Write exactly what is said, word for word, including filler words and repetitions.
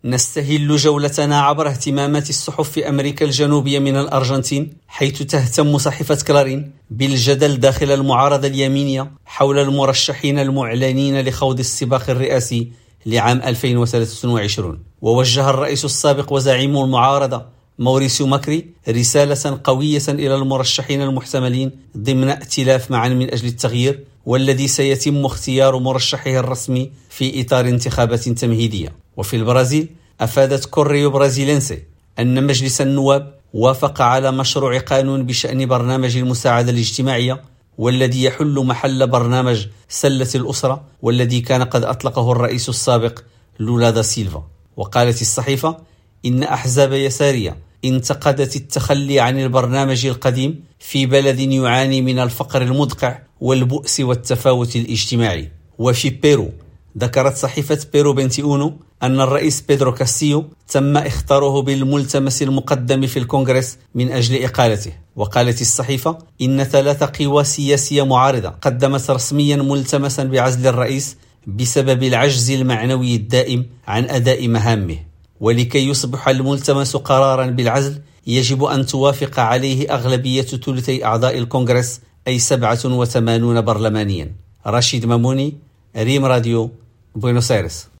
نستهل جولتنا عبر اهتمامات الصحف في أمريكا الجنوبية من الأرجنتين، حيث تهتم صحيفة كلارين بالجدل داخل المعارضة اليمينية حول المرشحين المعلنين لخوض السباق الرئاسي لعام ألفين وثلاثة وعشرين. ووجه الرئيس السابق وزعيم المعارضة موريسيو ماكري رسالة قوية إلى المرشحين المحتملين ضمن ائتلاف معا من أجل التغيير، والذي سيتم اختيار مرشحه الرسمي في إطار انتخابات تمهيدية. وفي البرازيل، أفادت كوريو برازيلينسي أن مجلس النواب وافق على مشروع قانون بشأن برنامج المساعدة الاجتماعية، والذي يحل محل برنامج سلة الأسرة، والذي كان قد أطلقه الرئيس السابق لولا دا سيلفا. وقالت الصحيفة إن أحزاب يسارية انتقدت التخلي عن البرنامج القديم في بلد يعاني من الفقر المدقع والبؤس والتفاوت الاجتماعي. وفي بيرو، ذكرت صحيفة بيرو بنتيونو أن الرئيس بيدرو كاسيو تم اختاره بالملتمس المقدم في الكونغرس من أجل إقالته. وقالت الصحيفة إن ثلاث قوى سياسية معارضة قدمت رسميا ملتمسا بعزل الرئيس بسبب العجز المعنوي الدائم عن أداء مهامه. ولكي يصبح الملتمس قرارا بالعزل، يجب أن توافق عليه أغلبية ثلثي أعضاء الكونغرس، أي سبعة وثمانين برلمانيا. رشيد ماموني، ريم راديو، بوينوس آيرس.